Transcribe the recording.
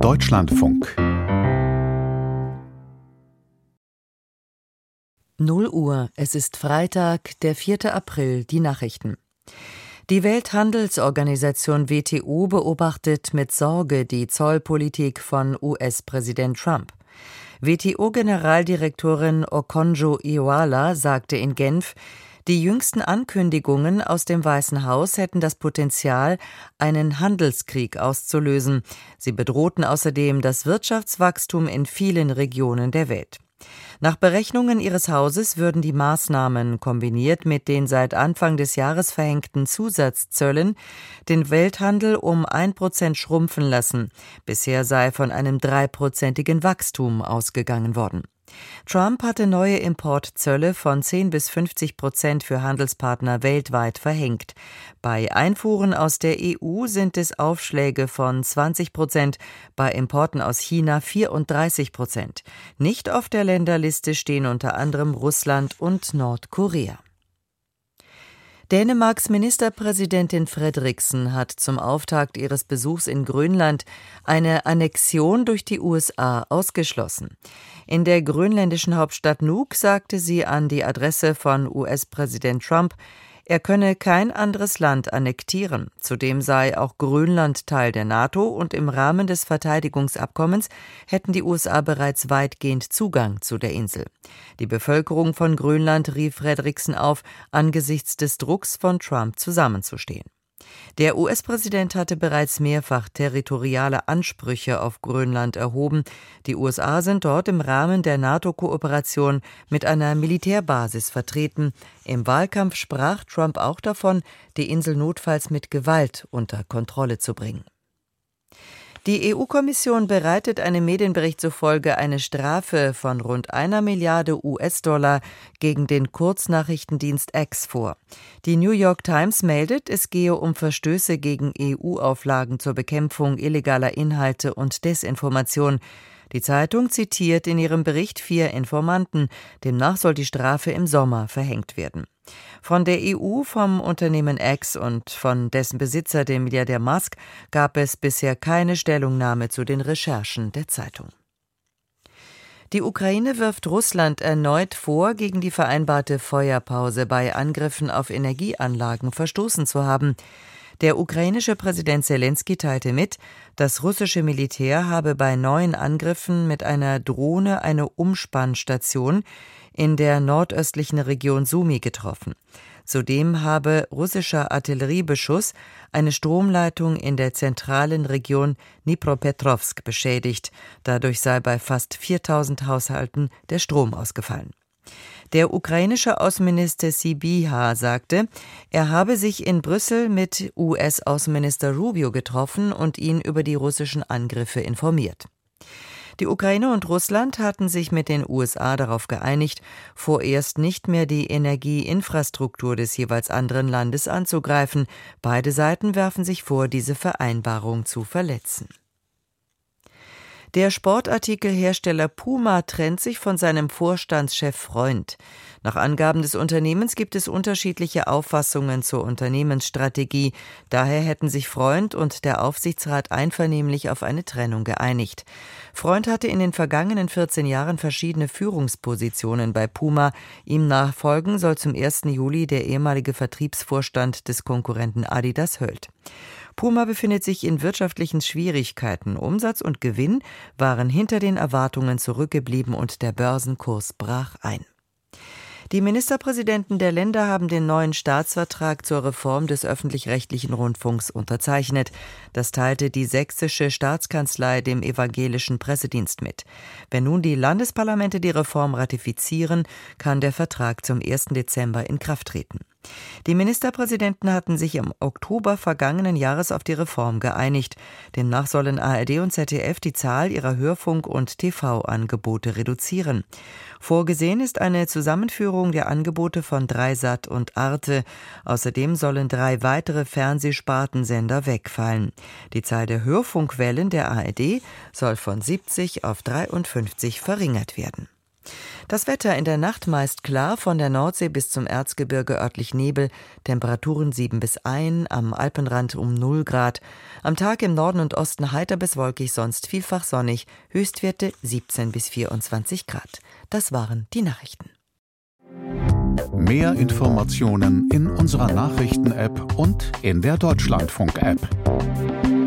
Deutschlandfunk 0 Uhr, es ist Freitag, der 4. April, die Nachrichten. Die Welthandelsorganisation WTO beobachtet mit Sorge die Zollpolitik von US-Präsident Trump. WTO-Generaldirektorin Okonjo-Iweala sagte in Genf, die jüngsten Ankündigungen aus dem Weißen Haus hätten das Potenzial, einen Handelskrieg auszulösen. Sie bedrohten außerdem das Wirtschaftswachstum in vielen Regionen der Welt. Nach Berechnungen ihres Hauses würden die Maßnahmen, kombiniert mit den seit Anfang des Jahres verhängten Zusatzzöllen, den Welthandel um 1% schrumpfen lassen. Bisher sei von einem 3%igen Wachstum ausgegangen worden. Trump hatte neue Importzölle von 10-50% für Handelspartner weltweit verhängt. Bei Einfuhren aus der EU sind es Aufschläge von 20%, bei Importen aus China 34%. Nicht auf der Länderliste stehen unter anderem Russland und Nordkorea. Dänemarks Ministerpräsidentin Frederiksen hat zum Auftakt ihres Besuchs in Grönland eine Annexion durch die USA ausgeschlossen. In der grönländischen Hauptstadt Nuuk sagte sie an die Adresse von US-Präsident Trump, er könne kein anderes Land annektieren. Zudem sei auch Grönland Teil der NATO und im Rahmen des Verteidigungsabkommens hätten die USA bereits weitgehend Zugang zu der Insel. Die Bevölkerung von Grönland rief Frederiksen auf, angesichts des Drucks von Trump zusammenzustehen. Der US-Präsident hatte bereits mehrfach territoriale Ansprüche auf Grönland erhoben. Die USA sind dort im Rahmen der NATO-Kooperation mit einer Militärbasis vertreten. Im Wahlkampf sprach Trump auch davon, die Insel notfalls mit Gewalt unter Kontrolle zu bringen. Die EU-Kommission bereitet einem Medienbericht zufolge eine Strafe von rund 1 Milliarde US-Dollar gegen den Kurznachrichtendienst X vor. Die New York Times meldet, es gehe um Verstöße gegen EU-Auflagen zur Bekämpfung illegaler Inhalte und Desinformation. Die Zeitung zitiert in ihrem Bericht 4 Informanten. Demnach soll die Strafe im Sommer verhängt werden. Von der EU, vom Unternehmen X und von dessen Besitzer, dem Milliardär Musk, gab es bisher keine Stellungnahme zu den Recherchen der Zeitung. Die Ukraine wirft Russland erneut vor, gegen die vereinbarte Feuerpause bei Angriffen auf Energieanlagen verstoßen zu haben. Der ukrainische Präsident Selenskyj teilte mit, das russische Militär habe bei neuen Angriffen mit einer Drohne eine Umspannstation in der nordöstlichen Region Sumy getroffen. Zudem habe russischer Artilleriebeschuss eine Stromleitung in der zentralen Region Dnipropetrovsk beschädigt. Dadurch sei bei fast 4.000 Haushalten der Strom ausgefallen. Der ukrainische Außenminister Sybiha sagte, er habe sich in Brüssel mit US-Außenminister Rubio getroffen und ihn über die russischen Angriffe informiert. Die Ukraine und Russland hatten sich mit den USA darauf geeinigt, vorerst nicht mehr die Energieinfrastruktur des jeweils anderen Landes anzugreifen. Beide Seiten werfen sich vor, diese Vereinbarung zu verletzen. Der Sportartikelhersteller Puma trennt sich von seinem Vorstandschef Freund. Nach Angaben des Unternehmens gibt es unterschiedliche Auffassungen zur Unternehmensstrategie. Daher hätten sich Freund und der Aufsichtsrat einvernehmlich auf eine Trennung geeinigt. Freund hatte in den vergangenen 14 Jahren verschiedene Führungspositionen bei Puma. Ihm nachfolgen soll zum 1. Juli der ehemalige Vertriebsvorstand des Konkurrenten Adidas Höld. Puma befindet sich in wirtschaftlichen Schwierigkeiten. Umsatz und Gewinn waren hinter den Erwartungen zurückgeblieben und der Börsenkurs brach ein. Die Ministerpräsidenten der Länder haben den neuen Staatsvertrag zur Reform des öffentlich-rechtlichen Rundfunks unterzeichnet. Das teilte die sächsische Staatskanzlei dem evangelischen Pressedienst mit. Wenn nun die Landesparlamente die Reform ratifizieren, kann der Vertrag zum 1. Dezember in Kraft treten. Die Ministerpräsidenten hatten sich im Oktober vergangenen Jahres auf die Reform geeinigt. Demnach sollen ARD und ZDF die Zahl ihrer Hörfunk- und TV-Angebote reduzieren. Vorgesehen ist eine Zusammenführung der Angebote von Dreisat und Arte. Außerdem sollen 3 weitere Fernsehspartensender wegfallen. Die Zahl der Hörfunkwellen der ARD soll von 70 auf 53 verringert werden. Das Wetter in der Nacht meist klar, von der Nordsee bis zum Erzgebirge örtlich Nebel, Temperaturen 7 bis 1, am Alpenrand um 0 Grad. Am Tag im Norden und Osten heiter bis wolkig, sonst vielfach sonnig, Höchstwerte 17 bis 24 Grad. Das waren die Nachrichten. Mehr Informationen in unserer Nachrichten-App und in der Deutschlandfunk-App.